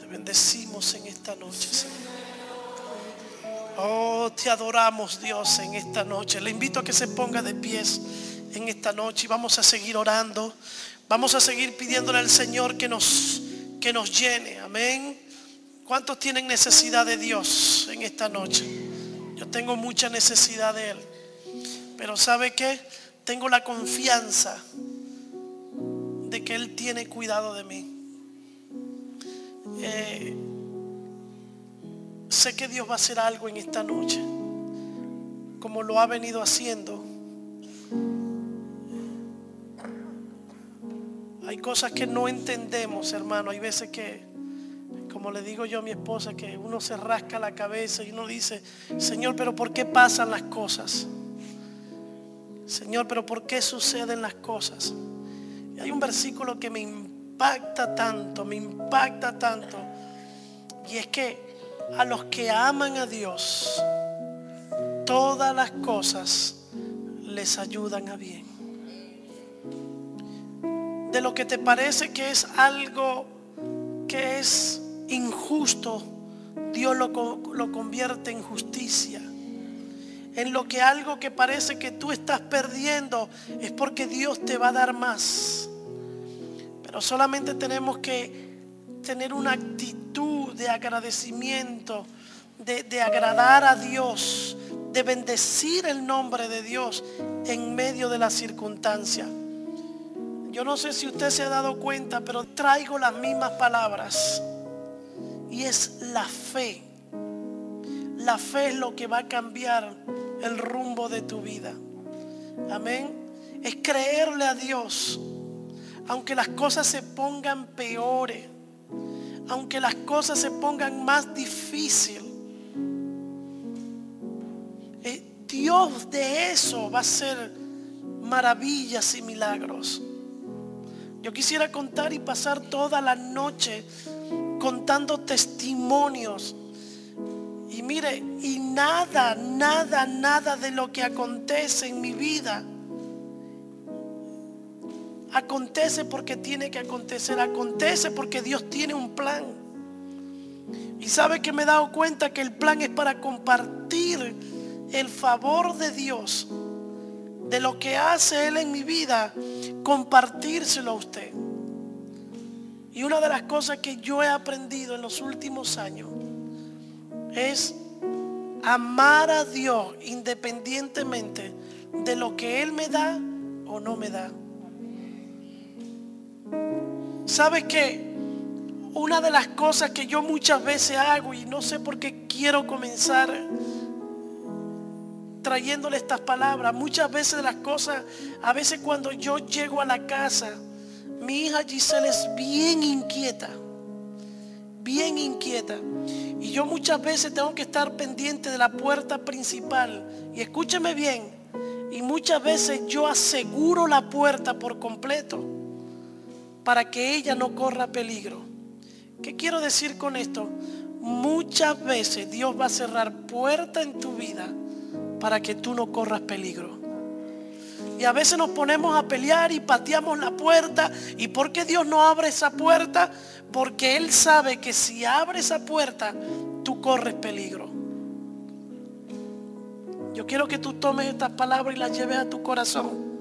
bendecimos en esta noche, Señor. Oh, te adoramos, Dios, en esta noche. Le invito a que se ponga de pies en esta noche y vamos a seguir orando. Vamos a seguir pidiéndole al Señor que nos llene. Amén. ¿Cuántos tienen necesidad de Dios en esta noche? Yo tengo mucha necesidad de Él. Pero ¿sabe qué? Tengo la confianza de que Él tiene cuidado de mí. Sé que Dios va a hacer algo en esta noche, como lo ha venido haciendo. Hay cosas que no entendemos, hermano. Hay veces que, como le digo yo a mi esposa, que uno se rasca la cabeza y uno dice: Señor, pero ¿por qué pasan las cosas? Señor, pero ¿por qué suceden las cosas? Y hay un versículo que me impacta tanto, y es que a los que aman a Dios, todas las cosas les ayudan a bien. De lo que te parece que es algo que es injusto, Dios lo convierte en justicia. En lo que algo que parece que tú estás perdiendo, es porque Dios te va a dar más. Pero solamente tenemos que tener una actitud de agradecimiento, de agradar a Dios, de bendecir el nombre de Dios en medio de la circunstancia. Yo no sé si usted se ha dado cuenta, pero traigo las mismas palabras, y es la fe. La fe es lo que va a cambiar el rumbo de tu vida. Amén. Es creerle a Dios, aunque las cosas se pongan peores, aunque las cosas se pongan más difíciles. Dios de eso va a hacer maravillas y milagros. Yo quisiera contar y pasar toda la noche contando testimonios. Y mire, y nada de lo que acontece en mi vida acontece porque tiene que acontecer. Acontece porque Dios tiene un plan. Y sabe que me he dado cuenta que el plan es para compartir el favor de Dios, de lo que hace Él en mi vida, compartírselo a usted. Y una de las cosas que yo he aprendido en los últimos años es amar a Dios independientemente de lo que Él me da o no me da. ¿Sabe qué? Una de las cosas que yo muchas veces hago, y no sé por qué quiero comenzar trayéndole estas palabras, muchas veces las cosas, a veces cuando yo llego a la casa, mi hija Giselle es bien inquieta. Y yo muchas veces tengo que estar pendiente de la puerta principal. Y escúcheme bien, y muchas veces yo aseguro la puerta por completo para que ella no corra peligro. ¿Qué quiero decir con esto? Muchas veces Dios va a cerrar puertas en tu vida para que tú no corras peligro. Y a veces nos ponemos a pelear y pateamos la puerta. ¿Y por qué Dios no abre esa puerta? Porque Él sabe que si abre esa puerta, tú corres peligro. Yo quiero que tú tomes estas palabras y las lleves a tu corazón.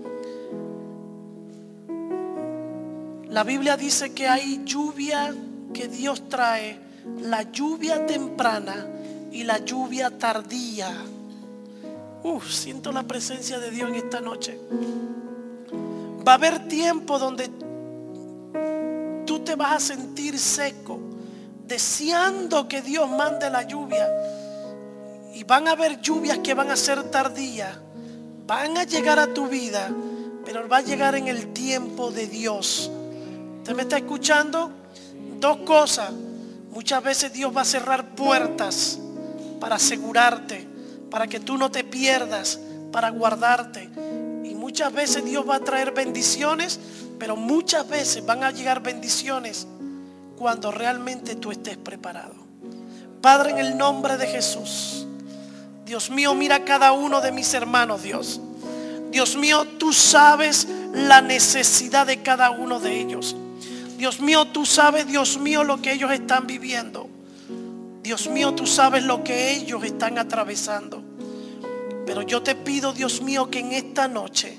La Biblia dice que hay lluvia que Dios trae, la lluvia temprana y la lluvia tardía. Siento la presencia de Dios en esta noche. Va a haber tiempo donde tú te vas a sentir seco, deseando que Dios mande la lluvia. Y van a haber lluvias que van a ser tardías, van a llegar a tu vida, pero va a llegar en el tiempo de Dios. ¿Usted me está escuchando? Dos cosas. Muchas veces Dios va a cerrar puertas para asegurarte, para que tú no te pierdas, para guardarte. Y muchas veces Dios va a traer bendiciones, pero muchas veces van a llegar bendiciones cuando realmente tú estés preparado. Padre, en el nombre de Jesús, Dios mío, mira a cada uno de mis hermanos, Dios. Dios mío, tú sabes la necesidad de cada uno de ellos. Dios mío, tú sabes, Dios mío, lo que ellos están viviendo. Dios mío, tú sabes lo que ellos están atravesando. Pero yo te pido, Dios mío, que en esta noche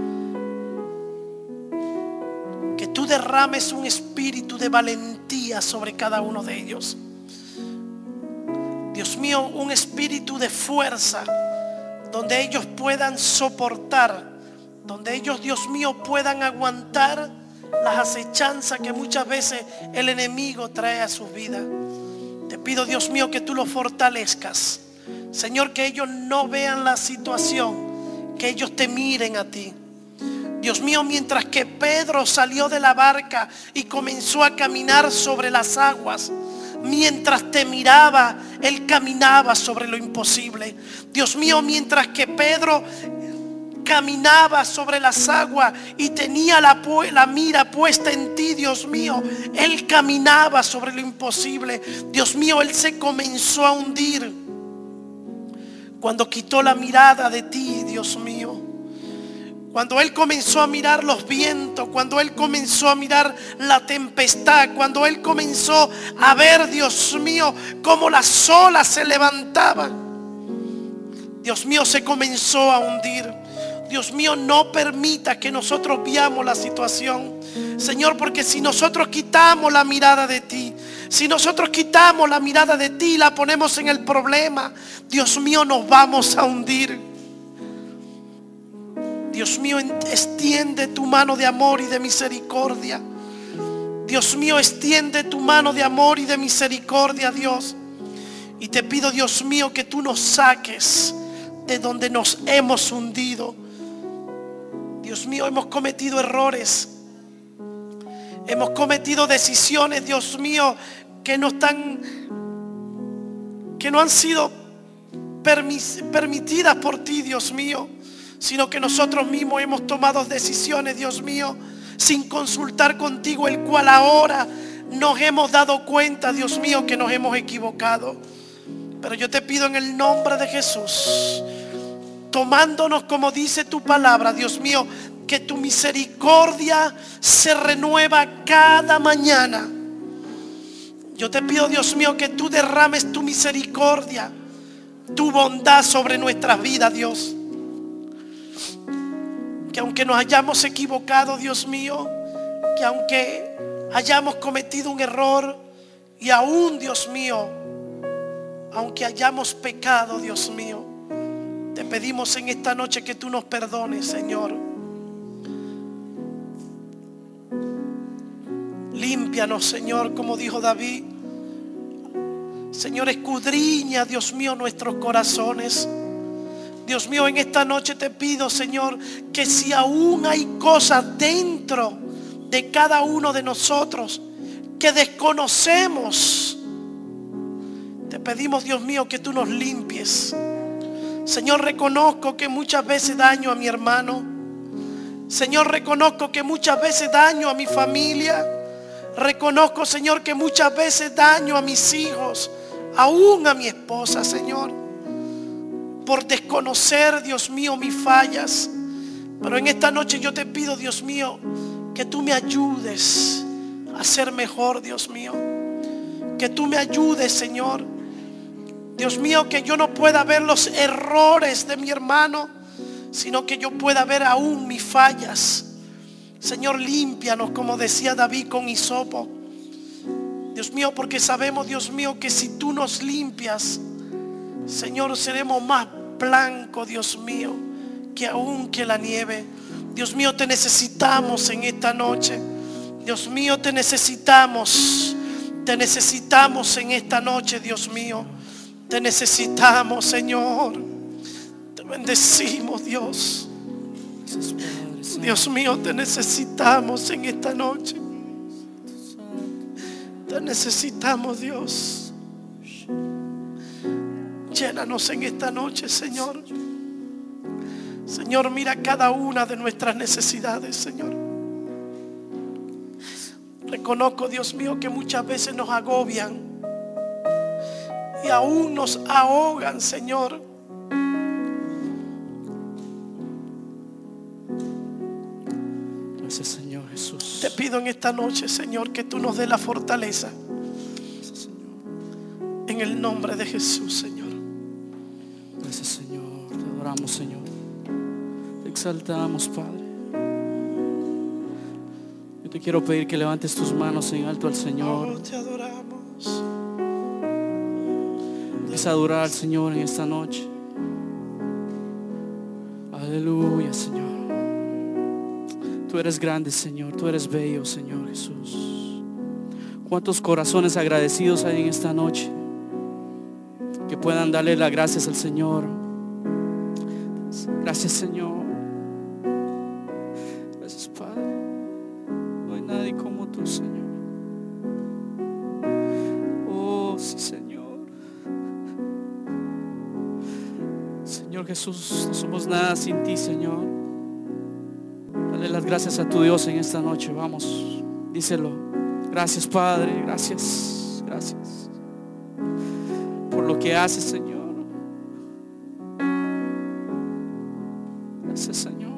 que tú derrames un espíritu de valentía sobre cada uno de ellos. Dios mío, un espíritu de fuerza, donde ellos puedan soportar, donde ellos, Dios mío, puedan aguantar las acechanzas que muchas veces el enemigo trae a sus vidas. Te pido, Dios mío, que tú los fortalezcas. Señor, que ellos no vean la situación, que ellos te miren a ti. Dios mío, mientras que Pedro salió de la barca y comenzó a caminar sobre las aguas, mientras te miraba, él caminaba sobre lo imposible. Dios mío, mientras que Pedro caminaba sobre las aguas y tenía la mira puesta en ti, Dios mío, él caminaba sobre lo imposible. Dios mío, él se comenzó a hundir cuando quitó la mirada de ti, Dios mío. Cuando él comenzó a mirar los vientos, cuando él comenzó a mirar la tempestad, cuando él comenzó a ver, Dios mío, cómo las olas se levantaban, Dios mío, se comenzó a hundir. Dios mío, no permita que nosotros veamos la situación, Señor, porque si nosotros quitamos la mirada de ti, si nosotros quitamos la mirada de ti y la ponemos en el problema, Dios mío, nos vamos a hundir. Dios mío, extiende tu mano de amor y de misericordia. Dios mío, extiende tu mano de amor y de misericordia, Dios. Y te pido, Dios mío, que tú nos saques de donde nos hemos hundido. Dios mío, hemos cometido errores. Hemos cometido decisiones, Dios mío, que no han sido permitidas por ti, Dios mío, sino que nosotros mismos hemos tomado decisiones, Dios mío, sin consultar contigo, el cual ahora nos hemos dado cuenta, Dios mío, que nos hemos equivocado. Pero yo te pido en el nombre de Jesús, tomándonos como dice tu palabra, Dios mío, que tu misericordia se renueva cada mañana. Yo te pido, Dios mío, que tú derrames tu misericordia, tu bondad sobre nuestras vidas, Dios. Que aunque nos hayamos equivocado, Dios mío, que aunque hayamos cometido un error, y aún, Dios mío, aunque hayamos pecado, Dios mío, te pedimos en esta noche que tú nos perdones, Señor. Límpianos, Señor, como dijo David. Señor, escudriña, Dios mío, nuestros corazones. Dios mío, en esta noche te pido, Señor, que si aún hay cosas dentro de cada uno de nosotros que desconocemos, te pedimos, Dios mío, que tú nos limpies. Señor, reconozco que muchas veces daño a mi hermano. Señor, reconozco que muchas veces daño a mi familia. Reconozco, Señor, que muchas veces daño a mis hijos, aún a mi esposa, Señor, por desconocer, Dios mío, mis fallas. Pero en esta noche yo te pido, Dios mío, que tú me ayudes a ser mejor, Dios mío. Que tú me ayudes, Señor. Dios mío, que yo no pueda ver los errores de mi hermano, sino que yo pueda ver aún mis fallas. Señor, límpianos, como decía David, con hisopo. Dios mío, porque sabemos, Dios mío, que si tú nos limpias, Señor, seremos más blancos, Dios mío, que aún que la nieve. Dios mío, te necesitamos en esta noche. Dios mío, te necesitamos. Te necesitamos en esta noche, Dios mío. Te necesitamos, Señor. Te bendecimos, Dios. Dios mío, te necesitamos en esta noche. Te necesitamos, Dios. Llénanos en esta noche, Señor. Señor, mira cada una de nuestras necesidades, Señor. Reconozco, Dios mío, que muchas veces nos agobian y aún nos ahogan, Señor. Gracias, Señor Jesús. Te pido pido en esta noche, Señor, que tú nos dé la fortaleza. En el nombre de Jesús, Señor. Gracias, Señor. Te adoramos, Señor. Te exaltamos, Padre. Yo te quiero pedir que levantes tus manos en alto al Señor. Oh, te adoramos. Empieza a adorar al Señor en esta noche. Aleluya, Señor. Tú eres grande, Señor. Tú eres bello, Señor Jesús. ¿Cuántos corazones agradecidos hay en esta noche? Que puedan darle las gracias al Señor. Gracias, Señor. Gracias, Padre. No hay nadie como tú, Señor. Oh, sí, Señor. Señor Jesús, no somos nada sin ti, Señor. Dale las gracias a tu Dios en esta noche. Vamos, díselo. Gracias, Padre. Gracias, gracias por lo que haces, Señor. Gracias, Señor.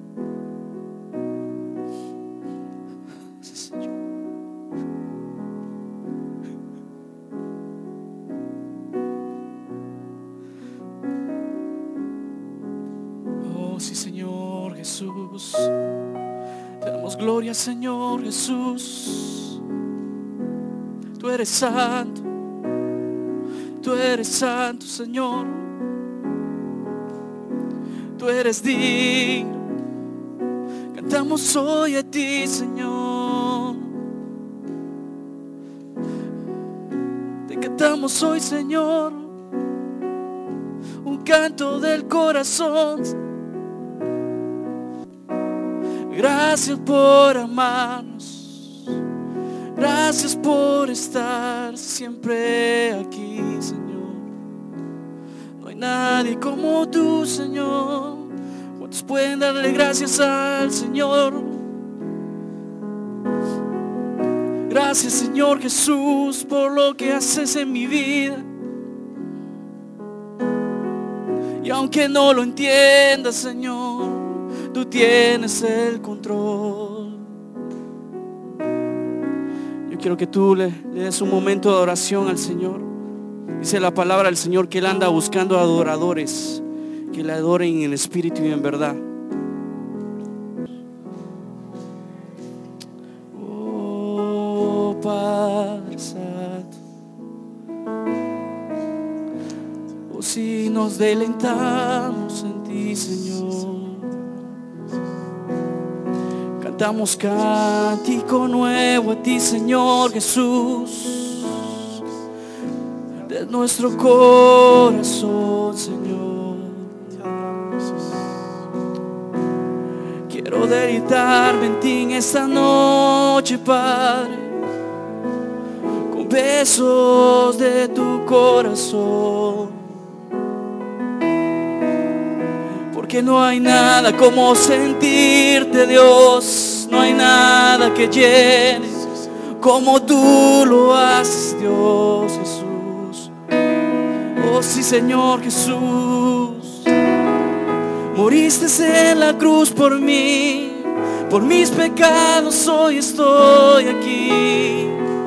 Gracias, Señor. Oh, sí, Señor Jesús. Te damos gloria, Señor Jesús. Tú eres santo. Tú eres santo, Señor. Tú eres digno. Cantamos hoy a ti, Señor. Te cantamos hoy, Señor, un canto del corazón. Gracias por amarnos. Gracias por estar siempre aquí, Señor. No hay nadie como tú, Señor. ¿Cuántos pueden darle gracias al Señor? Gracias, Señor Jesús, por lo que haces en mi vida. Y aunque no lo entiendas, Señor, tú tienes el control. Quiero que tú le des un momento de adoración al Señor. Dice la palabra del Señor que Él anda buscando adoradores que le adoren en espíritu y en verdad. Oh, Padre Santo, oh, si nos deleitamos en ti, Señor. Damos cántico nuevo a ti, Señor Jesús, de nuestro corazón, Señor. Quiero deleitarme en ti en esta noche, Padre, con besos de tu corazón. Que no hay nada como sentirte, Dios. No hay nada que llene como tú lo haces, Dios Jesús. Oh sí, Señor Jesús, moriste en la cruz por mí, por mis pecados hoy estoy aquí.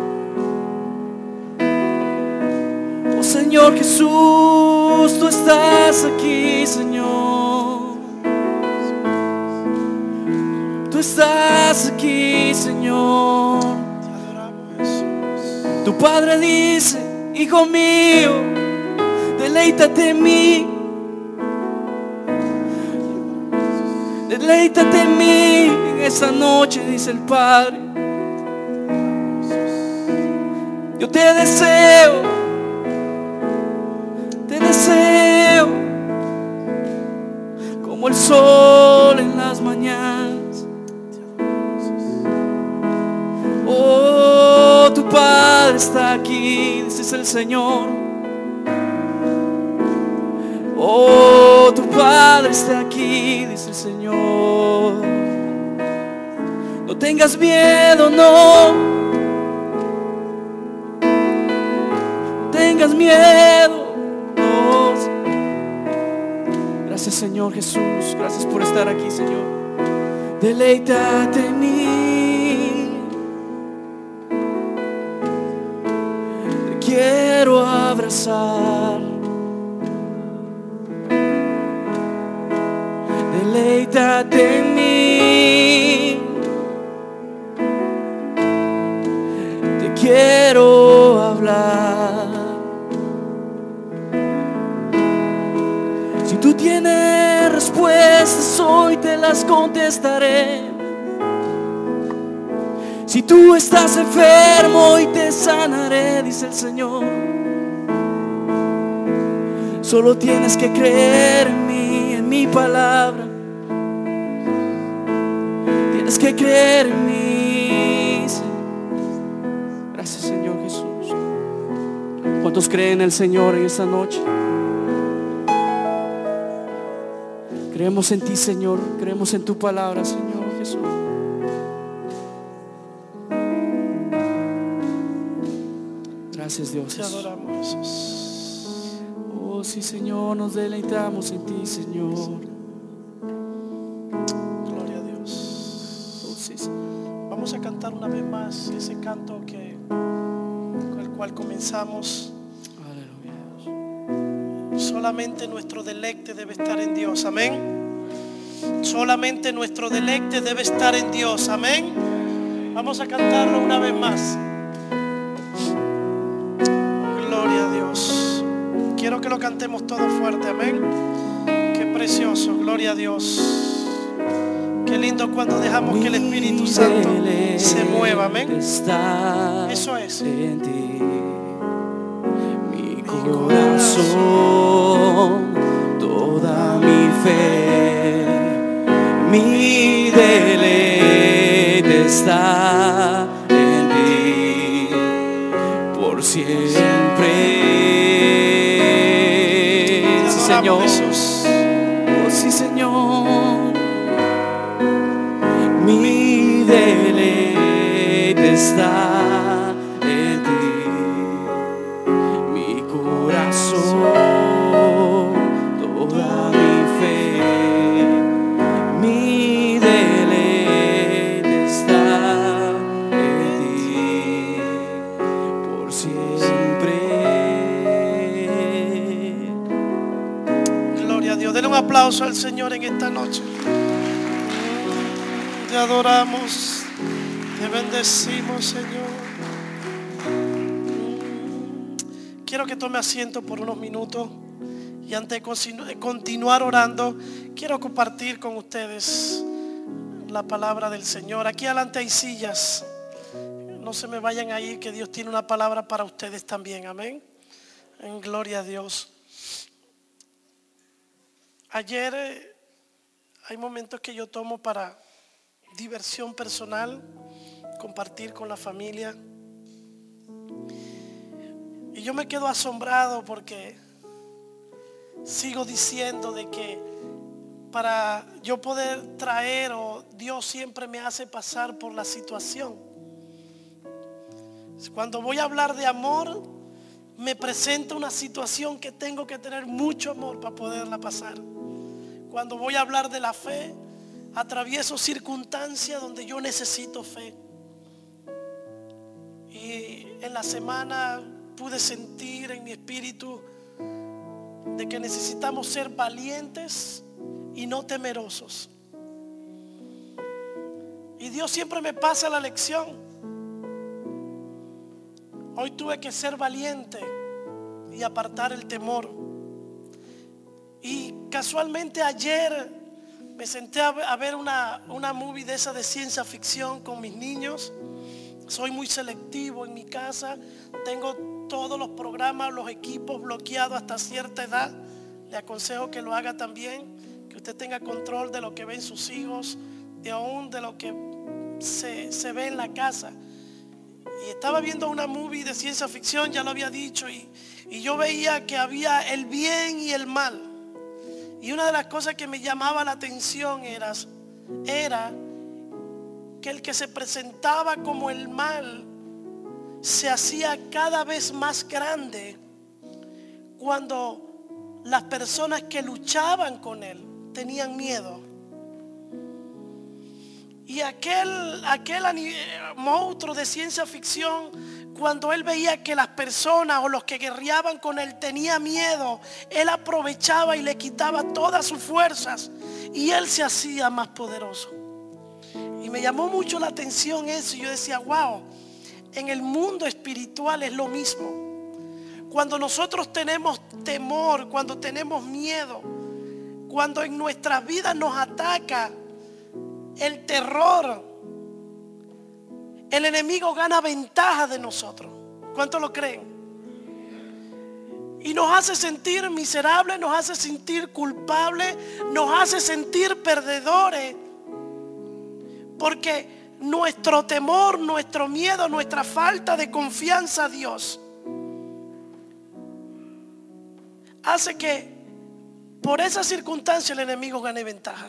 Oh Señor Jesús, tú estás aquí, Señor. Tú estás aquí, Señor. Te adoramos, Jesús. Tu Padre dice, hijo mío, deleítate en mí. Deleítate en mí en esta noche, dice el Padre. Yo te deseo como el sol en las mañanas. Oh, tu Padre está aquí, dice el Señor. Oh, tu Padre está aquí, dice el Señor. No tengas miedo, no. No tengas miedo, no. Gracias, Señor Jesús. Gracias por estar aquí, Señor. Deleítate en mí. quiero abrazar. Deleítate en mí, te quiero hablar. Si tú tienes respuestas, hoy te las contestaré. Si tú estás enfermo, hoy te sanaré, dice el Señor. Solo tienes que creer en mí, en mi palabra. Tienes que creer en mí. Gracias, Señor Jesús. ¿Cuántos creen en el Señor en esta noche? Creemos en ti, Señor. Creemos en tu palabra, Señor Jesús. Gracias, Dios. Te adoramos, Jesús. Oh, sí, Señor, nos deleitamos en ti, Señor. Gloria a Dios. Oh, sí, Señor. Vamos a cantar una vez más ese canto con el cual comenzamos. Aleluya. Solamente nuestro deleite debe estar en Dios, amén. Solamente nuestro deleite debe estar en Dios, amén. Vamos a cantarlo una vez más. Gloria a Dios. Quiero que lo cantemos todo fuerte, amén. Qué precioso, gloria a Dios. Qué lindo cuando dejamos que el Espíritu Santo se mueva, amén. Eso es. En ti, mi corazón, toda mi fe, mi deleite está en ti por siempre. Sí, Señor. Jesús. Oh, sí, Señor. Mi deleite está en ti, mi corazón, toda mi fe, mi deleite está en ti por siempre. Gloria a Dios. Denle un aplauso al Señor en esta noche. Te adoramos, te bendecimos, Señor. Quiero que tome asiento por unos minutos y antes de continuar orando, quiero compartir con ustedes la palabra del Señor. Aquí adelante hay sillas, no se me vayan a ir, que Dios tiene una palabra para ustedes también, amén. En gloria a Dios. Ayer hay momentos que yo tomo para diversión personal, compartir con la familia, y yo me quedo asombrado porque sigo diciendo de que para yo poder traer, o Dios siempre me hace pasar por la situación. Cuando voy a hablar de amor, me presenta una situación que tengo que tener mucho amor para poderla pasar. Cuando voy a hablar de la fe, atravieso circunstancias donde yo necesito fe. Y en la semana pude sentir en mi espíritu de que necesitamos ser valientes y no temerosos. Y Dios siempre me pasa la lección. Hoy tuve que ser valiente y apartar el temor. Y casualmente ayer me senté a ver una movie de esa de ciencia ficción con mis niños. Soy muy selectivo en mi casa. Tengo todos los programas, los equipos bloqueados hasta cierta edad. Le aconsejo que lo haga también, que usted tenga control de lo que ven sus hijos, de aún de lo que se ve en la casa. Y estaba viendo una movie de ciencia ficción, ya lo había dicho, y yo veía que había el bien y el mal. Y una de las cosas que me llamaba la atención era que el que se presentaba como el mal se hacía cada vez más grande cuando las personas que luchaban con él tenían miedo. Y aquel monstruo de ciencia ficción cuando él veía que las personas o los que guerreaban con él tenían miedo, él aprovechaba y le quitaba todas sus fuerzas y él se hacía más poderoso. Y me llamó mucho la atención eso. Y yo decía, wow, en el mundo espiritual es lo mismo. Cuando nosotros tenemos temor, cuando tenemos miedo, cuando en nuestras vidas nos ataca el terror, el enemigo gana ventaja de nosotros. ¿Cuántos lo creen? Y nos hace sentir miserables, nos hace sentir culpables, nos hace sentir perdedores. Porque nuestro temor, nuestro miedo, nuestra falta de confianza a Dios hace que por esa circunstancia el enemigo gane ventaja.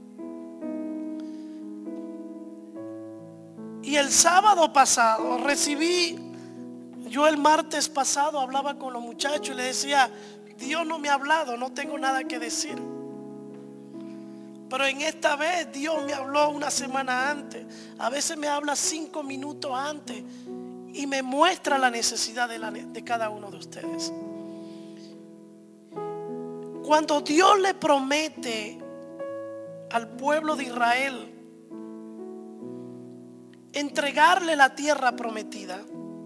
Y el sábado pasado yo el martes pasado hablaba con los muchachos y les decía, Dios no me ha hablado, no tengo nada que decir. Pero en esta vez Dios me habló una semana antes. A veces me habla 5 minutos antes y me muestra la necesidad de cada uno de ustedes. Cuando Dios le promete al pueblo de Israel entregarle la tierra prometida,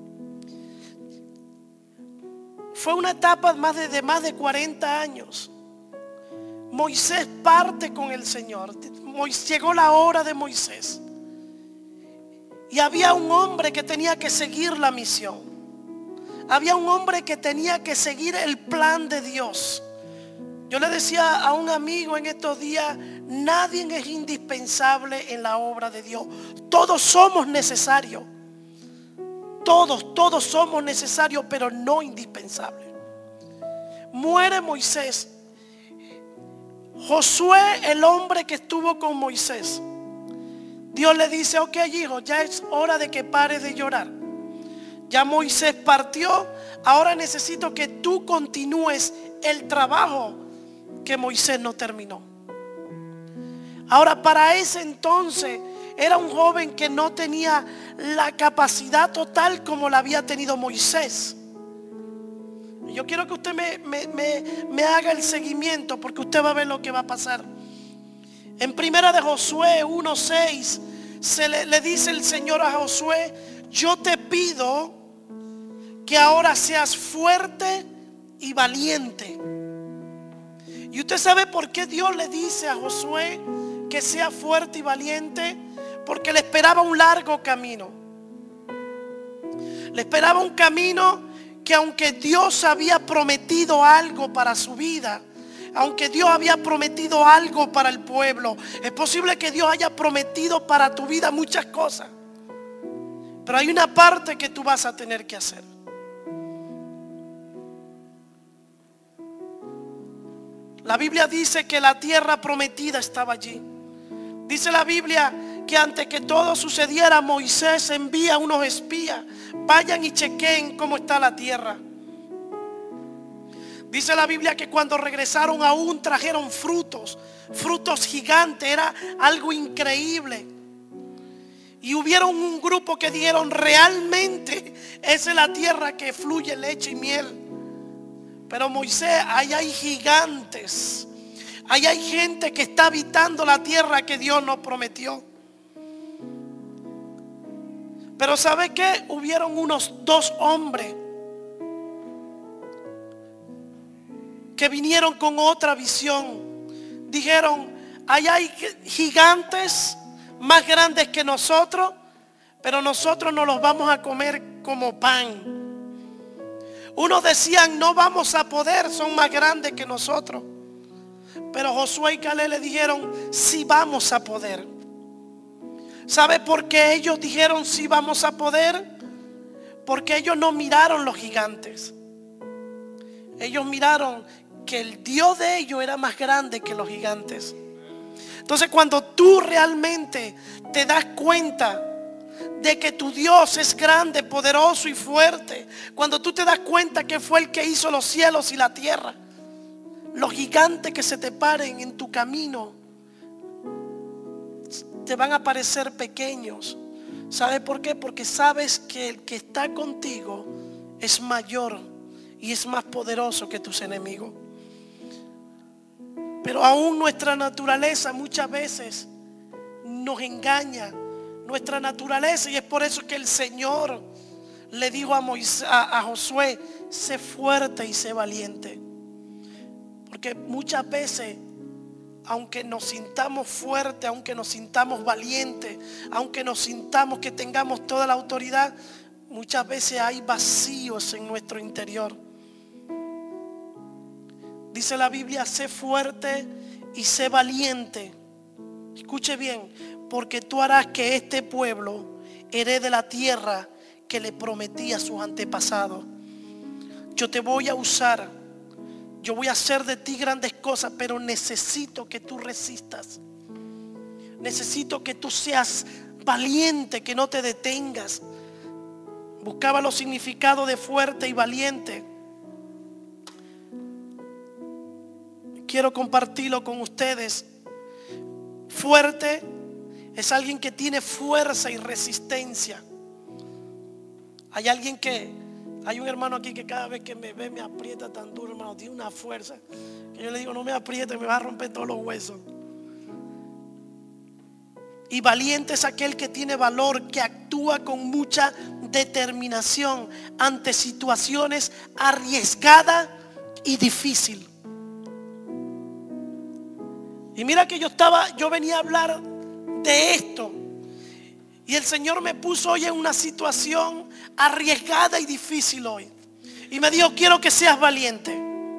fue una etapa de más de 40 años. Moisés parte con el Señor. Llegó la hora de Moisés. Y había un hombre que tenía que seguir la misión. Había un hombre que tenía que seguir el plan de Dios. Yo le decía a un amigo en estos días, nadie es indispensable en la obra de Dios. Todos somos necesarios. Todos somos necesarios, pero no indispensables. Muere Moisés. Josué, el hombre que estuvo con Moisés, Dios le dice, ok hijo, ya es hora de que pares de llorar. Ya Moisés partió, ahora necesito que tú continúes el trabajo que Moisés no terminó. Ahora, para ese entonces era un joven que no tenía la capacidad total como la había tenido Moisés. Yo quiero que usted me haga el seguimiento, porque usted va a ver lo que va a pasar. En primera de Josué 1:6 le dice el Señor a Josué, yo te pido que ahora seas fuerte y valiente. Y usted sabe por qué Dios le dice a Josué que sea fuerte y valiente. Porque le esperaba un largo camino. Le esperaba un camino que, aunque Dios había prometido algo para su vida, aunque Dios había prometido algo para el pueblo, es posible que Dios haya prometido para tu vida muchas cosas, pero hay una parte que tú vas a tener que hacer. La Biblia dice que la tierra prometida estaba allí. Dice la Biblia que antes que todo sucediera, Moisés envía unos espías, vayan y chequen cómo está la tierra. Dice la Biblia que cuando regresaron aún trajeron frutos gigantes, era algo increíble. Y hubieron un grupo que dijeron, realmente esa es la tierra que fluye leche y miel. Pero Moisés, ahí hay gigantes, ahí hay gente que está habitando la tierra que Dios nos prometió. Pero ¿sabe qué? Hubieron unos 2 hombres que vinieron con otra visión. Dijeron, ahí hay gigantes más grandes que nosotros, pero nosotros no los vamos a comer como pan. Unos decían, no vamos a poder, son más grandes que nosotros. Pero Josué y Caleb le dijeron, sí vamos a poder. ¿Sabe por qué ellos dijeron sí vamos a poder? Porque ellos no miraron los gigantes. Ellos miraron que el Dios de ellos era más grande que los gigantes. Entonces, cuando tú realmente te das cuenta de que tu Dios es grande, poderoso y fuerte, cuando tú te das cuenta que fue el que hizo los cielos y la tierra, los gigantes que se te paren en tu camino te van a parecer pequeños. ¿Sabe por qué? Porque sabes que el que está contigo es mayor y es más poderoso que tus enemigos. Pero aún nuestra naturaleza muchas veces nos engaña, nuestra naturaleza, y es por eso que el Señor le dijo a Josué: sé fuerte y sé valiente. Porque muchas veces, aunque nos sintamos fuertes, aunque nos sintamos valientes, aunque nos sintamos que tengamos toda la autoridad, muchas veces hay vacíos en nuestro interior. Dice la Biblia: sé fuerte y sé valiente. Escuche bien, porque tú harás que este pueblo herede la tierra que le prometí a sus antepasados. Yo te voy a usar, yo voy a hacer de ti grandes cosas, pero necesito que tú resistas. Necesito que tú seas valiente, que no te detengas. Buscaba los significados de fuerte y valiente. Quiero compartirlo con ustedes. Fuerte es alguien que tiene fuerza y resistencia. Hay un hermano aquí que cada vez que me ve me aprieta tan duro, hermano, tiene una fuerza que yo le digo: no me apriete, me va a romper todos los huesos. Y valiente es aquel que tiene valor, que actúa con mucha determinación ante situaciones arriesgadas y difíciles. Y mira que yo venía a hablar de esto, y el Señor me puso hoy en una situación arriesgada y difícil hoy, y me dijo: quiero que seas valiente.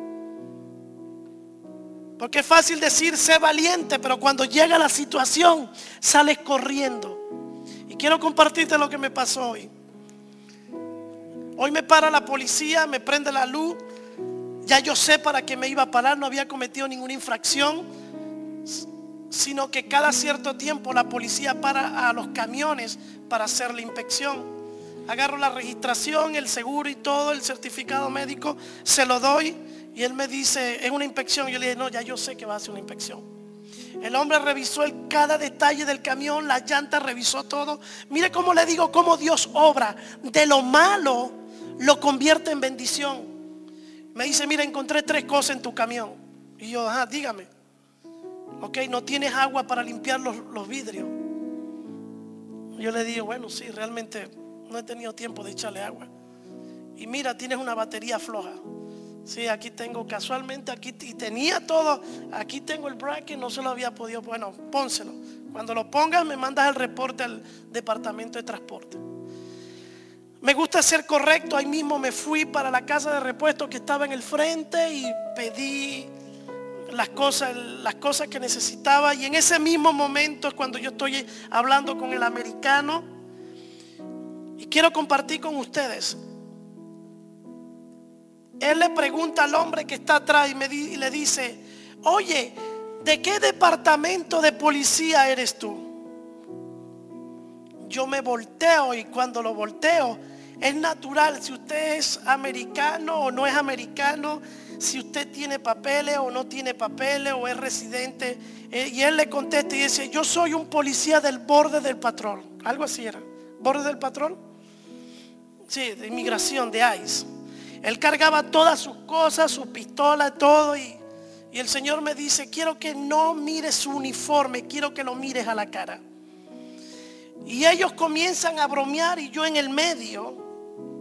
Porque es fácil decir sé valiente, pero cuando llega la situación sales corriendo. Y quiero compartirte lo que me pasó hoy. Hoy me para la policía, me prende la luz. Ya yo sé para qué me iba a parar, no había cometido ninguna infracción, sino que cada cierto tiempo la policía para a los camiones para hacer la inspección. Agarro la registración, el seguro y todo, el certificado médico, se lo doy, y él me dice: es una inspección. Yo le dije: no, ya yo sé que va a ser una inspección. El hombre revisó cada detalle del camión, la llanta, revisó todo. Mire cómo le digo, cómo Dios obra. De lo malo lo convierte en bendición. Me dice: mira, encontré 3 cosas en tu camión. Y yo: ajá, dígame. Ok, no tienes agua para limpiar los vidrios. Yo le digo: bueno, sí, realmente no he tenido tiempo de echarle agua. Y mira, tienes una batería floja. Sí, aquí tengo, casualmente aquí, y tenía todo. Aquí tengo el bracket, no se lo había podido. Bueno, pónselo. Cuando lo pongas me mandas el reporte al departamento de transporte. Me gusta ser correcto. Ahí mismo me fui para la casa de repuesto que estaba en el frente y pedí las cosas que necesitaba. Y en ese mismo momento es cuando yo estoy hablando con el americano, y quiero compartir con ustedes. Él le pregunta al hombre que está atrás y le dice: oye, ¿de qué departamento de policía eres tú? Yo me volteo, y cuando lo volteo es natural, si usted es americano o no es americano, si usted tiene papeles o no tiene papeles, o es residente. Y él le contesta y dice: yo soy un policía del borde del patrón. Algo así era. ¿Borde del patrón? Sí, de inmigración, de ICE. Él cargaba todas sus cosas, su pistola, todo. Y el Señor me dice: quiero que no mires su uniforme, quiero que lo mires a la cara. Y ellos comienzan a bromear y yo en el medio.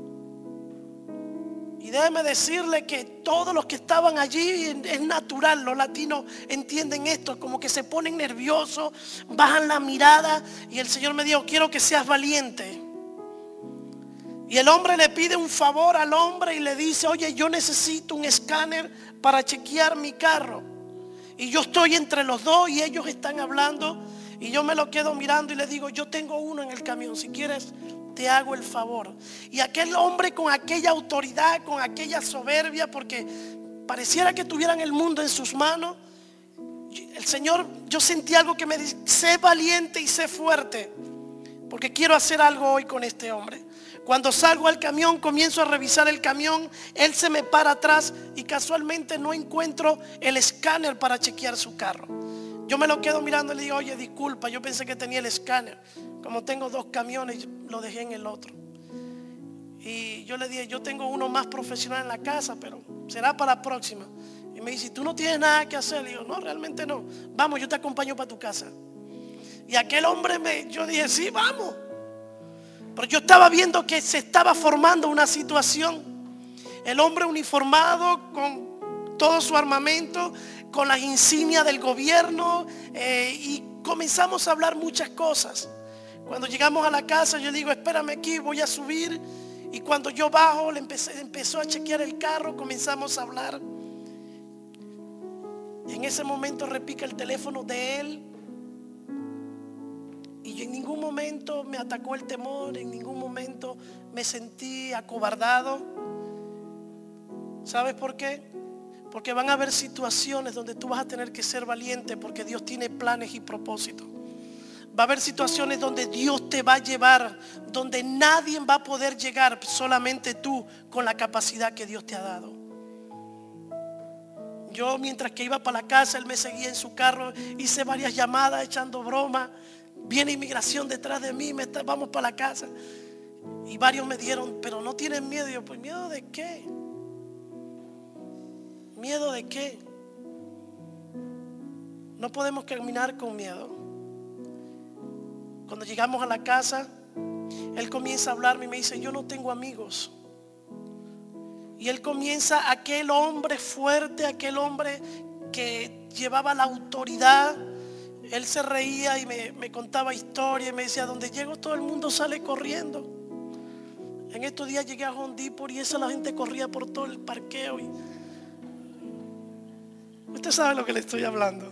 Y déjeme decirle que todos los que estaban allí, es natural, los latinos entienden esto, como que se ponen nerviosos, bajan la mirada. Y el Señor me dijo: quiero que seas valiente. Y el hombre le pide un favor al hombre y le dice: oye, yo necesito un escáner para chequear mi carro. Y yo estoy entre los dos y ellos están hablando, y yo me lo quedo mirando y le digo: yo tengo uno en el camión, si quieres te hago el favor. Y aquel hombre, con aquella autoridad, con aquella soberbia, porque pareciera que tuvieran el mundo en sus manos, el Señor, yo sentí algo que me dice: sé valiente y sé fuerte, porque quiero hacer algo hoy con este hombre. Cuando salgo al camión, comienzo a revisar el camión. Él se me para atrás y casualmente no encuentro el escáner para chequear su carro. Yo me lo quedo mirando y le digo, oye, disculpa, yo pensé que tenía el escáner. Como tengo 2 camiones, lo dejé en el otro. Y yo le dije, yo tengo uno más profesional en la casa, pero será para la próxima. Y me dice, ¿tú no tienes nada que hacer? Le digo, no, realmente no. Vamos, yo te acompaño para tu casa. Y aquel hombre yo dije, sí, vamos. Pero yo estaba viendo que se estaba formando una situación. El hombre uniformado con todo su armamento, con las insignias del gobierno, y comenzamos a hablar muchas cosas. Cuando llegamos a la casa, yo le digo, espérame aquí, voy a subir. Y cuando yo bajo, empezó a chequear el carro, comenzamos a hablar. En ese momento repica el teléfono de él. Y yo en ningún momento me atacó el temor, en ningún momento me sentí acobardado. ¿Sabes por qué? Porque van a haber situaciones donde tú vas a tener que ser valiente, porque Dios tiene planes y propósitos. Va a haber situaciones donde Dios te va a llevar, donde nadie va a poder llegar, solamente tú con la capacidad que Dios te ha dado. Yo mientras que iba para la casa, él me seguía en su carro, hice varias llamadas echando broma. Viene inmigración detrás de mí, vamos para la casa. Y varios me dijeron, pero no tienes miedo. Y yo, pues, ¿miedo de qué? ¿Miedo de qué? No podemos caminar con miedo. Cuando llegamos a la casa, él comienza a hablarme y me dice, yo no tengo amigos. Y él comienza, aquel hombre fuerte, aquel hombre que llevaba la autoridad. Él se reía y me contaba historias y me decía, donde llego todo el mundo sale corriendo. En estos días llegué a Home Depot y esa la gente corría por todo el parqueo. Y usted sabe lo que le estoy hablando.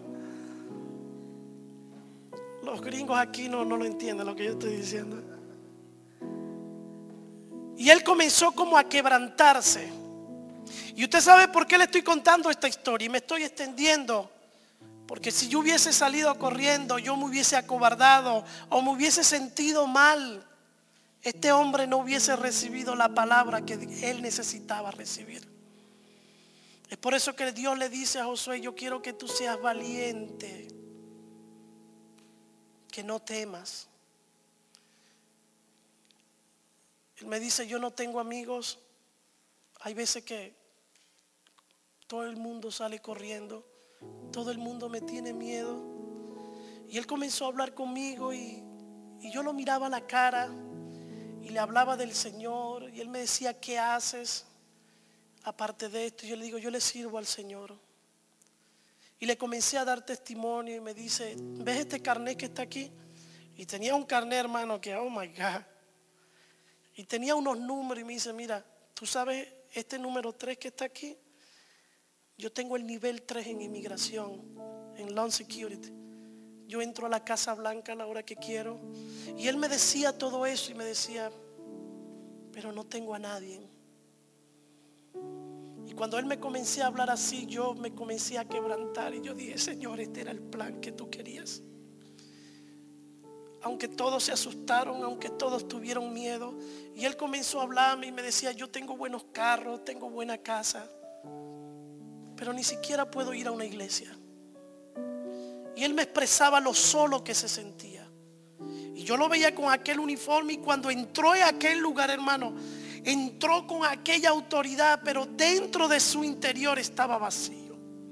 Los gringos aquí no lo entienden lo que yo estoy diciendo. Y él comenzó como a quebrantarse. Y usted sabe por qué le estoy contando esta historia y me estoy extendiendo. Porque si yo hubiese salido corriendo, yo me hubiese acobardado o me hubiese sentido mal, este hombre no hubiese recibido la palabra que él necesitaba recibir. Es por eso que Dios le dice a Josué, yo quiero que tú seas valiente, que no temas. Él me dice, yo no tengo amigos. Hay veces que todo el mundo sale corriendo. Todo el mundo me tiene miedo. Y él comenzó a hablar conmigo y yo lo miraba a la cara y le hablaba del Señor. Y él me decía, ¿qué haces aparte de esto? Y yo le digo, yo le sirvo al Señor. Y le comencé a dar testimonio y me dice, ¿ves este carnet que está aquí? Y tenía un carnet, hermano, que oh my God. Y tenía unos números y me dice, mira, ¿tú sabes este número 3 que está aquí? Yo tengo el nivel 3 en inmigración, en Law Security. Yo entro a la Casa Blanca a la hora que quiero. Y él me decía todo eso y me decía, pero no tengo a nadie. Y cuando él me comencé a hablar así, yo me comencé a quebrantar. Y yo dije, Señor, este era el plan que tú querías. Aunque todos se asustaron, aunque todos tuvieron miedo. Y él comenzó a hablarme y me decía, yo tengo buenos carros, tengo buena casa, pero ni siquiera puedo ir a una iglesia. Y él me expresaba lo solo que se sentía. Y yo lo veía con aquel uniforme y cuando entró en aquel lugar, hermano, entró con aquella autoridad, pero dentro de su interior estaba vacío.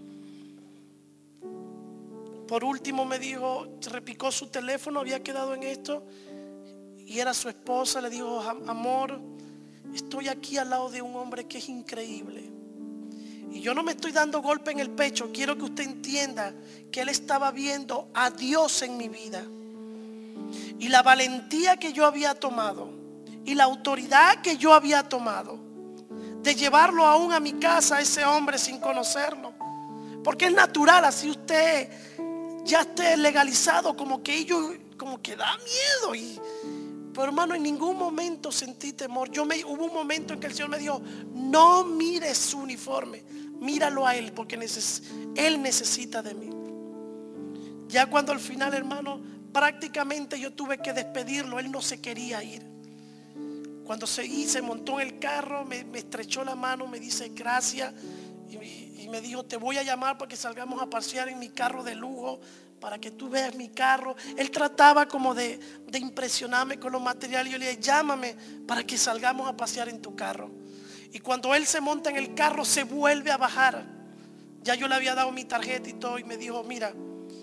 Por último me dijo, repicó su teléfono, había quedado en esto y era su esposa. Le dijo, amor, estoy aquí al lado de un hombre que es increíble. Y yo no me estoy dando golpe en el pecho. Quiero que usted entienda que él estaba viendo a Dios en mi vida. Y la valentía que yo había tomado y la autoridad que yo había tomado de llevarlo aún a mi casa, a ese hombre sin conocerlo. Porque es natural, así usted ya esté legalizado, como que da miedo. Pero hermano, en ningún momento sentí temor. Hubo un momento en que el Señor me dijo, no mires su uniforme, míralo a él, porque él necesita de mí. Ya cuando al final, hermano, prácticamente yo tuve que despedirlo. Él no se quería ir. Cuando se montó en el carro, me estrechó la mano, me dice gracias y me dijo, te voy a llamar para que salgamos a pasear en mi carro de lujo, para que tú veas mi carro. Él trataba como de impresionarme con los materiales. Yo le dije, llámame para que salgamos a pasear en tu carro. Y cuando él se monta en el carro, se vuelve a bajar. Ya yo le había dado mi tarjeta y todo, y me dijo, mira,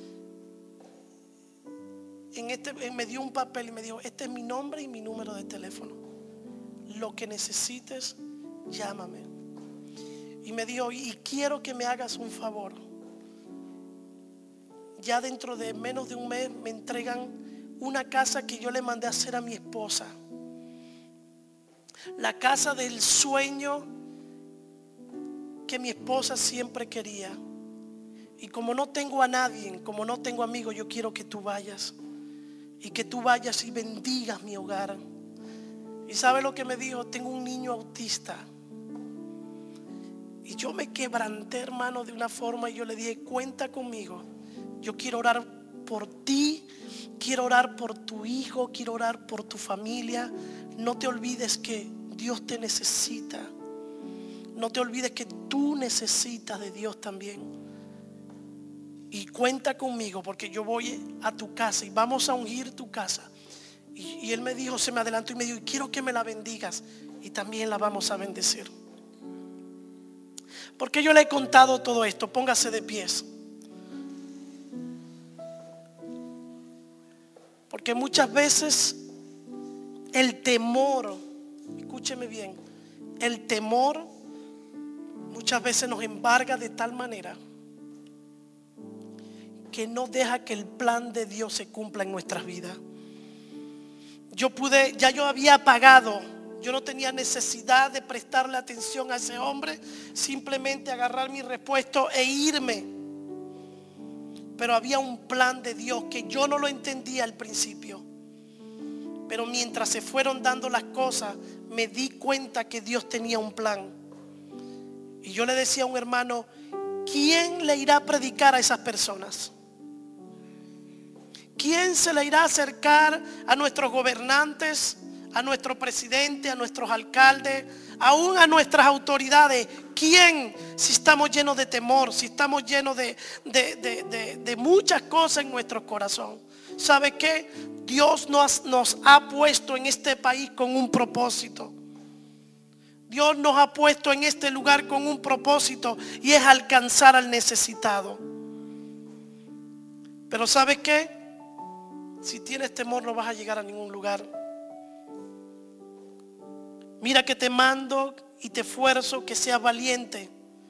me dio un papel y me dijo, este es mi nombre y mi número de teléfono. Lo que necesites, llámame. Y me dijo, y quiero que me hagas un favor. Ya dentro de menos de un mes me entregan una casa que yo le mandé a hacer a mi esposa. La casa del sueño que mi esposa siempre quería. Y como no tengo a nadie, como no tengo amigos, yo quiero que tú vayas. Y que tú vayas y bendigas mi hogar. Y ¿sabe lo que me dijo? Tengo un niño autista. Y yo me quebranté, hermano, de una forma, y yo le dije, cuenta conmigo. Yo quiero orar por ti, quiero orar por tu hijo, quiero orar por tu familia. No te olvides que Dios te necesita. No te olvides que tú necesitas de Dios también. Y cuenta conmigo, porque yo voy a tu casa y vamos a ungir tu casa. Y él me dijo, se me adelantó y me dijo, y quiero que me la bendigas. Y también la vamos a bendecir. Porque yo le he contado todo esto. Póngase de pies. Porque muchas veces el temor, escúcheme bien, el temor muchas veces nos embarga de tal manera que no deja que el plan de Dios se cumpla en nuestras vidas. Yo había pagado, yo no tenía necesidad de prestarle atención a ese hombre, simplemente agarrar mi repuesto e irme. Pero había un plan de Dios que yo no lo entendía al principio. Pero mientras se fueron dando las cosas, me di cuenta que Dios tenía un plan. Y yo le decía a un hermano, ¿quién le irá a predicar a esas personas? ¿Quién se le irá a acercar a nuestros gobernantes, a nuestro presidente, a nuestros alcaldes, aún a nuestras autoridades? ¿Quién? Si estamos llenos de temor, si estamos llenos de muchas cosas en nuestro corazón. ¿Sabe qué? Dios nos ha puesto en este país con un propósito. Dios nos ha puesto en este lugar con un propósito, y es alcanzar al necesitado. Pero ¿sabe qué? Si tienes temor, no vas a llegar a ningún lugar. Mira que te mando y te esfuerzo que seas valiente.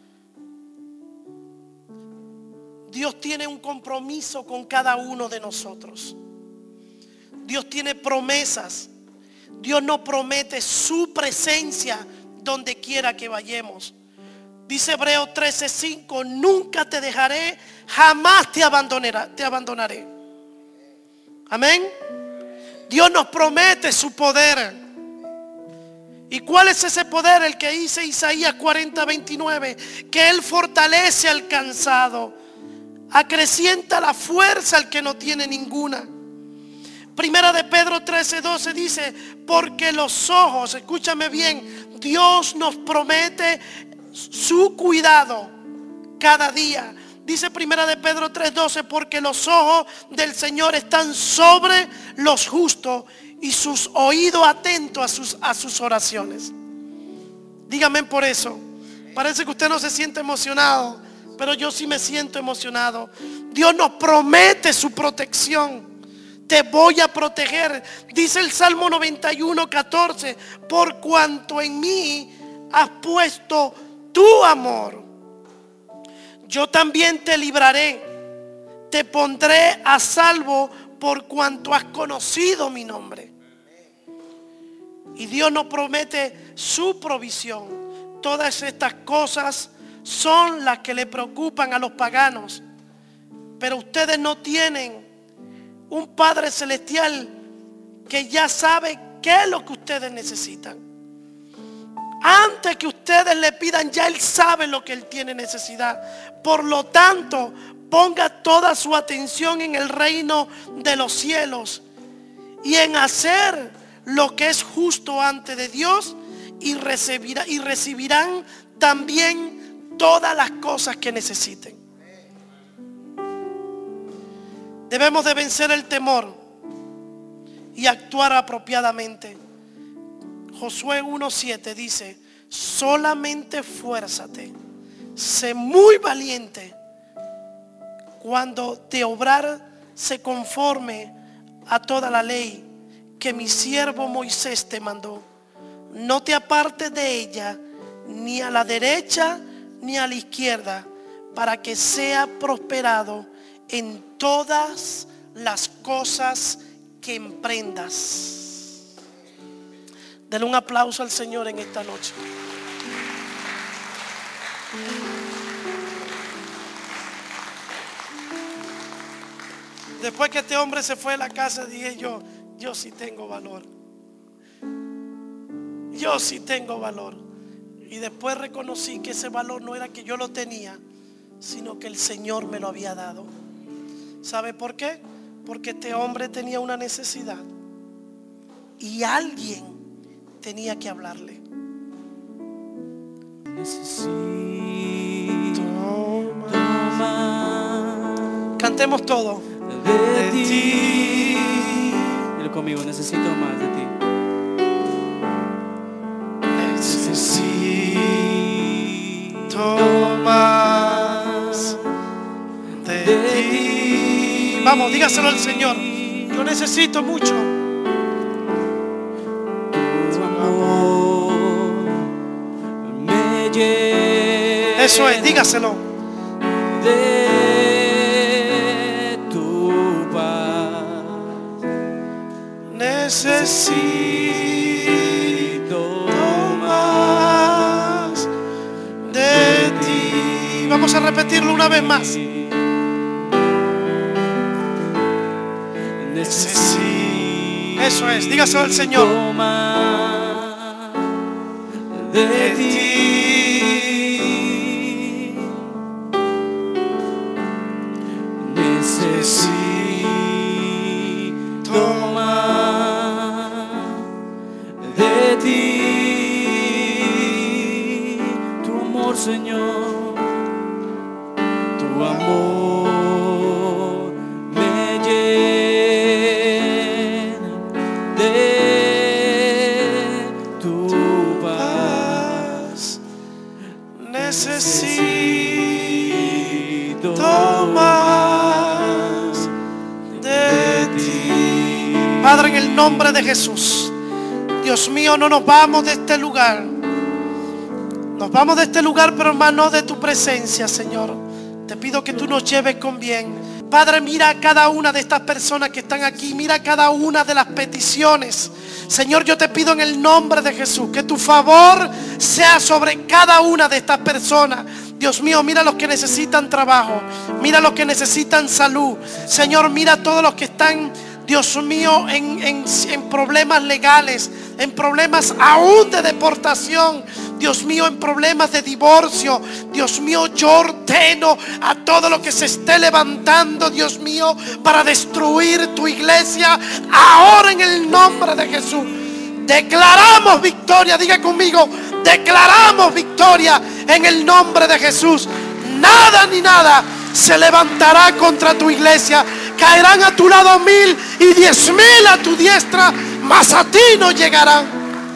Dios tiene un compromiso con cada uno de nosotros. Dios tiene promesas. Dios nos promete su presencia donde quiera que vayamos. Dice Hebreos 13:5, nunca te dejaré, jamás te abandonaré. Amén. Dios nos promete su poder. ¿Y cuál es ese poder? El que dice Isaías 40:29, que Él fortalece al cansado, acrecienta la fuerza al que no tiene ninguna. Primera de Pedro 13:12 dice, porque los ojos, escúchame bien, Dios nos promete su cuidado cada día. Dice Primera de Pedro 3:12, porque los ojos del Señor están sobre los justos y sus oídos atentos a sus oraciones. Dígame por eso. Parece que usted no se siente emocionado, pero yo sí me siento emocionado. Dios nos promete su protección. Te voy a proteger. Dice el Salmo 91:14, por cuanto en mí has puesto tu amor, yo también te libraré, te pondré a salvo por cuanto has conocido mi nombre. Y Dios nos promete su provisión. Todas estas cosas son las que le preocupan a los paganos. Pero ustedes no tienen un Padre Celestial que ya sabe qué es lo que ustedes necesitan. Antes que ustedes le pidan, ya Él sabe lo que Él tiene necesidad. Por lo tanto, ponga toda su atención en el reino de los cielos y en hacer lo que es justo ante de Dios, y recibirán también todas las cosas que necesiten. Debemos de vencer el temor y actuar apropiadamente. Josué 1:7 dice: solamente esfuérzate, sé muy valiente cuando de obrar se conforme a toda la ley que mi siervo Moisés te mandó. No te apartes de ella, ni a la derecha ni a la izquierda, para que sea prosperado en todas las cosas que emprendas. Dale un aplauso al Señor en esta noche. Después que este hombre se fue a la casa, dije yo sí tengo valor. Yo sí tengo valor. Y después reconocí que ese valor no era que yo lo tenía, sino que el Señor me lo había dado. ¿Sabe por qué? Porque este hombre tenía una necesidad y alguien tenía que hablarle. Necesito Toma. Cantemos todo. de ti. Dile conmigo, necesito más de ti. Necesito más de ti. Vamos, dígaselo al Señor. Yo necesito mucho. Tu amor me llena. Eso es, dígaselo. De tu paz Necesito más de ti. Vamos a repetirlo una vez más. Necesito. Eso es, dígaselo al Señor. Más de ti. Necesito más de ti. Tu amor, Señor, tu amor me llena de tu paz. Necesito más de ti. Padre, en el nombre de Jesús, Dios mío, no nos vamos de este lugar. Nos vamos de este lugar, pero más no de tu presencia, Señor. Te pido que tú nos lleves con bien. Padre, mira a cada una de estas personas que están aquí. Mira cada una de las peticiones. Señor, yo te pido en el nombre de Jesús que tu favor sea sobre cada una de estas personas. Dios mío, mira a los que necesitan trabajo. Mira a los que necesitan salud. Señor, mira a todos los que están, Dios mío, en problemas legales, en problemas aún de deportación. Dios mío, en problemas de divorcio. Dios mío, yo ordeno a todo lo que se esté levantando, Dios mío, para destruir tu iglesia. Ahora en el nombre de Jesús declaramos victoria. Diga conmigo, declaramos victoria en el nombre de Jesús. Nada ni nada se levantará contra tu iglesia. Caerán a tu lado 1000 y 10,000 a tu diestra, mas a ti no llegarán.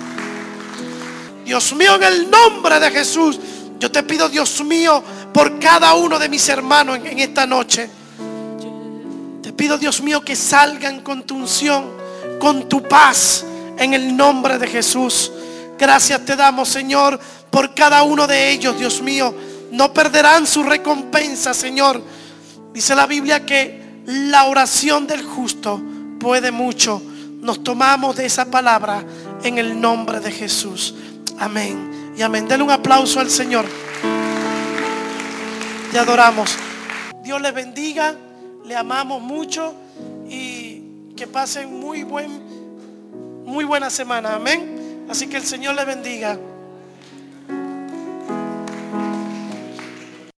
Dios mío, en el nombre de Jesús, yo te pido, Dios mío, por cada uno de mis hermanos en esta noche. Te pido, Dios mío, que salgan con tu unción, con tu paz, en el nombre de Jesús. Gracias te damos, Señor, por cada uno de ellos, Dios mío. No perderán su recompensa, Señor. Dice la Biblia que la oración del justo puede mucho. Nos tomamos de esa palabra en el nombre de Jesús. Amén y amén. Denle un aplauso al Señor. Te adoramos. Dios les bendiga. Le amamos mucho y que pasen muy buena semana. Amén. Así que el Señor les bendiga.